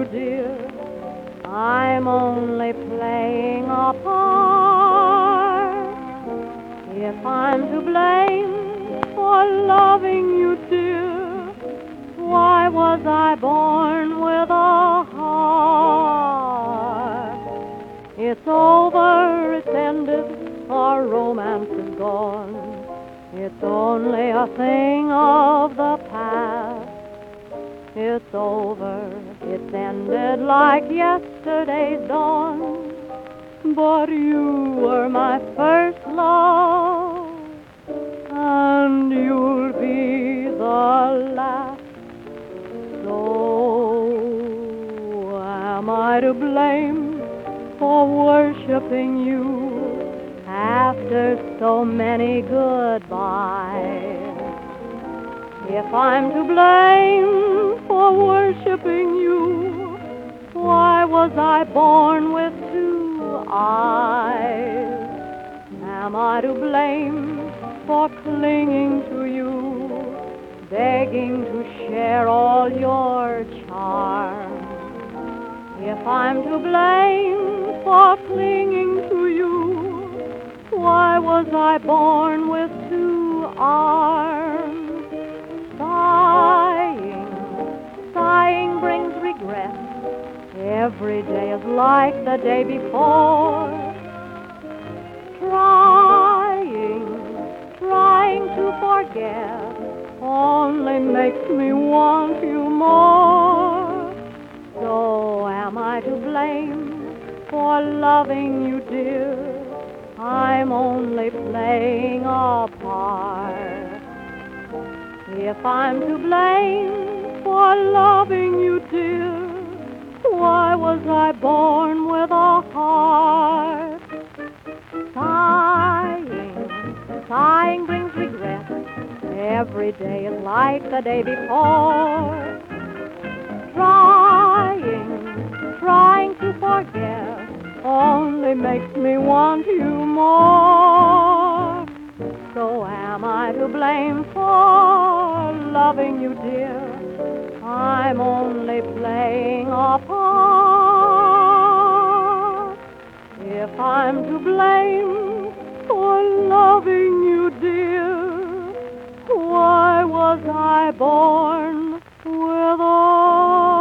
dear. I'm only playing a part. If I'm to blame for loving you, dear, why was I born with a heart? It's over, it's ended, our romance is gone. It's only a thing of the past. It's over, it's ended like yesterday's dawn. But you were my first love, and you'll be the last. So am I to blame for worshiping you after so many goodbyes? If I'm to blame for worshiping you, why was I born with two eyes? Am I to blame for clinging to you, begging to share all your charms? If I'm to blame for clinging to you, why was I born with two arms? Sighing brings regret. Every day is like the day before. Trying to forget only makes me want you more. So am I to blame for loving you, dear? I'm only playing a part. If I'm to blame for loving you, dear, why was I born with a heart? Sighing brings regret. Every day is like the day before. Trying to forget only makes me want you more. So am I to blame for loving you, dear? I'm only playing a part. If I'm to blame for loving you, dear, why was I born with a